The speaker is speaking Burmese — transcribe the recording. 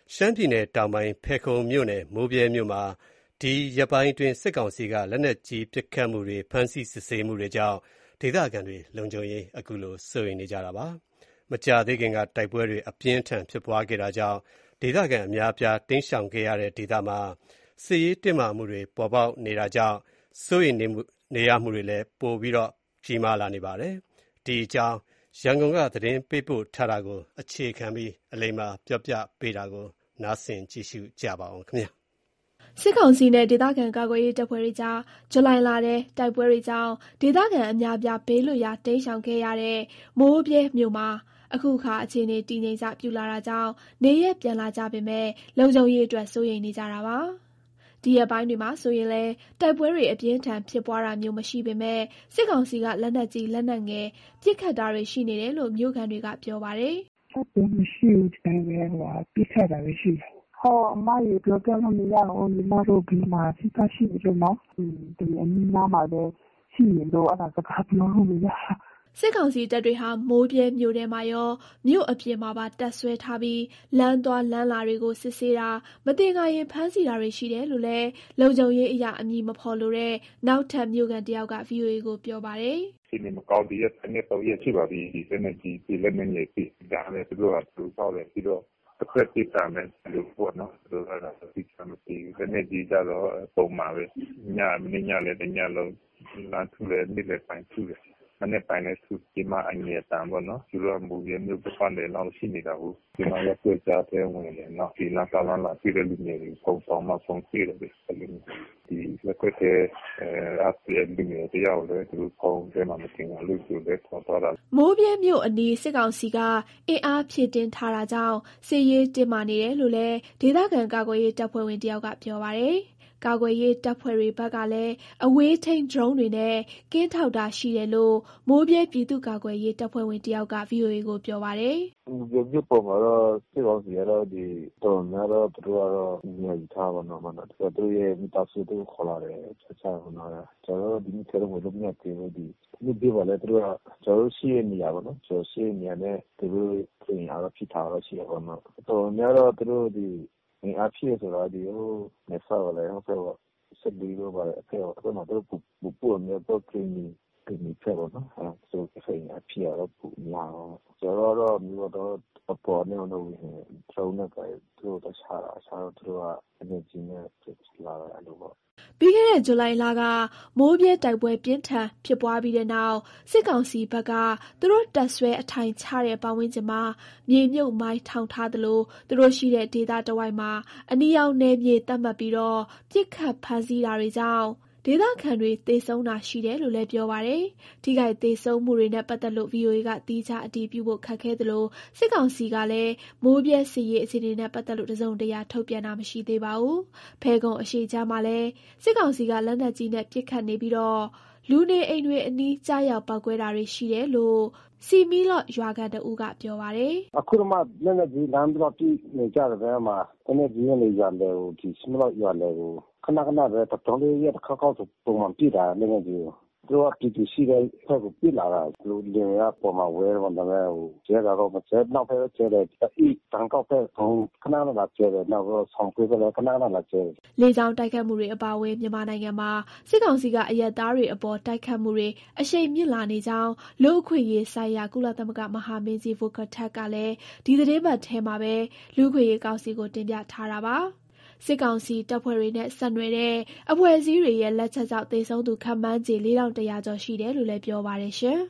ရှမ်းပြည်နယ်တောင်ပိုင်းဖယ်ခုံမြို့နယ်မိုးဗြဲမြို့မှာဒီရက်ပိုင်းအတွင်းစစ်ကောင်စီကလက်နက်ကြီးပစ်ခတ်မှုတွေဖမ်းဆီးစစ်ဆေးမှုတွေကြောင့်ဒေသခံတွေလုံခြုံရေးစိုးရိမ်နေကြပါတယ်။မကြာသေးခင်ကတိုက်ပွဲတွေအပြင်းအထန်ဖြစ်ပွားခဲ့တာကြောင့်ဒေသခံအများအပြားတိမ်းရှောင်ခဲ့ရတဲ့ဒေသမှာစစ်ရေးတင်းမာမှုတွေပေါ်ပေါက်နေတာကြောင့်စိုးရိမ်နေရမှုတွေလည်းပိုပြီးကြီးမားလာနေပါတယ်။ဒီအကြောင်းရန်ကုန်ကသတင်းပေးပို့ထားတာကိုအခြေခံပြီးအလိမ္မာပြောပြပေးတာကိုနားဆင်ကြည့်ရှုကြပါဦးခင်ဗျာ။စစ်ကောင်စီနဲ့ဒေသခံကာကွယ်ရေးတပ်ဖွဲ့တွေကြားဇူလိုင်လထဲတိုက်ပွဲတွေကြောင့်ဒေသခံအများအပြားဘေးလွတ်ရာတိမ်းရှောင်ခဲ့ရတဲ့မိုးဗြဲမြို့မှာအခုအခါအခြေအနေတည်ငြိမ်စပြုလာတာကြောင့်နေရပ်ပြန်လာကြပေမဲ့လုံခြုံရေးအတွက်စိုးရိမ်နေကြတာပါ။ဒီရက်ပိုင်းတွေမှာဆိုရင်လည်းတိုက်ပွဲတွေအပြင်းထန်ဖြစ်ပွားတာမျိုးမရှိပေမဲ့စစ်ကောင်စီကလက်နက်ကြီးလက်နက်ငယ်ပစ်ခတ်တာတွေရှိနေတယ်လို့မြို့ခံတွေကပြောပါတယ်။တိုက်ပွဲမရှိဘူးဒီတိုင်းပဲပစ်ခတ်တာပဲရှိတယ်။အမရေပြောပြလို့မရဘူးညီမတို့ဒီမှာစစ်သားရှိတယ်နော်ဒီအနည်းနားမှာလည်းရှိရင်တော့အဲ့ဒါစကားပြောလို့မရစစ်ကောင်စီတပ်တွေဟာမိုးဗြဲမြို့ထဲမှာရောမြို့အပြင်မှာပါတပ်ဆွဲထားပြီးလမ်းသွားလမ်းလာတွေကိုစစ်ဆေးတာမတင်ကာရင်ဖမ်းဆီးတာတွေရှိတယ်လို့လည်းလုံခြုံရေးအရာအမည်မဖော်လိုတဲ့နောက်ထပ်မြို့ခံတယောက်က VOA ကိုပြောပါတယ်။ဒီနေ့မကောင်းတဲ့ရက်နဲ့တော့ရက်ရှိပါပြီဒီနေ့ဒီလက်နေနေပြီဒါလည်းသူတို့ကသူ့ပေါ့လေပြီးတော့တစ်ခါတိတာမယ်လို့ပေါ့နော်သူတို့ကသိချင်မသိဘူးလက်နေကြီးကြတော့ပုံမှာပဲညလည်းတညလုံးလမ်းထူလည်းနေ့လည်းပိုင်းထူတယ်မနေ့ပိုင်းလည်းသူဒီမှာအငြင်းတန်ပေါ့နော်သူတို့ကမူရမျိုးပတ်တယ်တော့ရှိနေတာဘူးဒီမှာရက်ွက်ကြတဲ့ဝင်တယ်နော်ဒီလာကလာပြည်တဲ့လူမျိုးပုံဆောင်မဆုံးပြတယ်ဒီလက်ကွက်တဲ့အပြည့်လူမျိုးတရားလည်းသူပုံထဲမှာမတင်ဘူးလို့ဆိုတဲ့ပေါ်တော့မိုးဗြဲမြို့အနီးစစ်ကောင်စီကအင်အားဖြည့်တင်းထားတာကြောင့်စစ်ရေးတင်းမာနေတယ်လို့လည်းဒေသခံကာကွယ်ရေးတပ်ဖွဲ့ဝင်တယောက်ကပြောပါတယ်။ကာကွယ်ရေးတပ်ဖွဲ့တွေဘက်ကလည်းအဝေးထိန်းဒရုန်းတွေနဲ့ကင်းထောက်တာရှိတယ်လို့မိုးဗြဲပြည်သူ့ကာကွယ်ရေးတပ်ဖွဲ့ဝင်တယောက်က VOA ကိုပြောပါတယ်။မြို့ပေါ်မှာတော့စစ်ကောင်စီကတော့ဒီတော်များတော့သူတို့ကတော့ညှိထားပါတော့မှသူတို့ရဲ့မိသားစုတို့ခေါ်လာတယ်ဆက်ချပါတော့ကျွန်တော်ဒီနေ့ကတော့ဝင်လို့မရသေးဘူးဒီနေ့ပါလေသူတို့ကကျွန်တော်ရှိရနေရပါတော့ကျွန်တော်ရှိနေရတဲ့သူတို့ပြင်အားဖြစ်ထားတော့ရှိရပါတော့တော်များတော့သူတို့ဒီအဖြစ်ဆိုတော့ဒီဟိုနေဆောက်လည်းဟုတ်ဆက်ပြီးတော့ပါအဖေကတော့တော့ပူမျိုးတော့ကင်းဒီဖက်တော့နော်ဆိုဆိုင်အဖြစ်ရတော့ပူလာကျွန်တော်တော့မျိုးတော့အပေါ်နေတော့ထုံးနေကြသူတို့တခြားတော့သူတို့ကအနေကြီးနဲ့လာတယ်လို့ပေါ့ပြီးခဲ့တဲ့ဇူလိုင်လကမိုးဗြဲတိုက်ပွဲပြင်းထန်ဖြစ်ပွားပြီးတဲ့နောက်စစ်ကောင်စီဘက်ကသူတို့တပ်ဆွဲအထိုင်ချတဲ့ပတ်ဝန်းကျင်မှာမြေမြုပ်မိုင်းထောင်ထားသလိုသူတို့ရှိတဲ့ဒေသတဝိုက်မှာအနီရောင်နယ်မြေသတ်မှတ်ပြီးတော့ပြစ်ခတ်ဖမ်းဆီးတာတွေကြောင့်ဒေသခံတွေသေဆုံးတာရှိတယ်လို့လည်းပြောပါတယ်။ထိခိုက်သေဆုံးမှုတွေနဲ့ပတ်သက်လို့ VOA ကသီးခြားအတည်ပြုဖို့ခက်ခဲသလိုစစ်ကောင်စီကလည်းမိုးဗြဲစစ်ရေးအခြေအနေနဲ့ပတ်သက်လို့တစုံတရာထုတ်ပြန်တာမရှိသေးပါဘူး။ဖဲခုံအရှိချမ်းမှာလည်းစစ်ကောင်စီကလက်နက်ကြီးနဲ့ပစ်ခတ်နေပြီးတော့လူနေအိမ်တွေအနီးကြားရောက်ပောက်ကွဲတာတွေရှိတယ်လို့စီမီလော့ရွာခံတဦးကပြောပါတယ်။အခုမှလက်နက်ကြီးလမ်းပြီးတော့ပြနေကြတဲ့ဘက်မှာလက်နက်ကြီးနဲ့ရွာလေကိုဒီစီမီလော့ရွာလေကိုခဏပဲတော်လေးရတစ်ခါကောက်ပုံမှန်ပြတာလက်နက်ကြီးသူကပြည်သူရှိတဲ့ဖက်ကိုပြလာတာလူတွေရပေါ်မှာဝဲတော့တယ်ဟိုကျဲတာတော့မကျဲနောက်ဖက်ကျဲတယ်အီတန်ကောက်ဖက်ဘုံခဏလာကျဲတယ်နောက်တော့ဆောင်ပြေးတယ်ခဏလာကျဲတယ်လေကြောင်းတိုက်ခတ်မှုတွေအပါအဝင်မြန်မာနိုင်ငံမှာစစ်ကောင်စီကအရက်သားတွေအပေါ်တိုက်ခတ်မှုတွေအရှိန်မြင့်လာနေကြောင်းလူ့အခွင့်အရေးဆိုင်ရာကုလသမဂ္ဂမဟာမင်းကြီးဗိုလ်ကထက်ကလည်းဒီသတင်းပတ်ထဲမှာပဲလူ့အခွင့်အရေးကောင်စီကိုတင်ပြထားတာပါစစ်ကောင်စီတပ်ဖွဲ့တွေနဲ့ဆက်နွယ်တဲ့အဖွဲ့အစည်းတွေရဲ့လက်ချက်ကြောင့်သေဆုံးသူခန့်မှန်းခြေ4100ကျော်ရှိတယ်လို့လည်းပြောပါတယ်ရှင်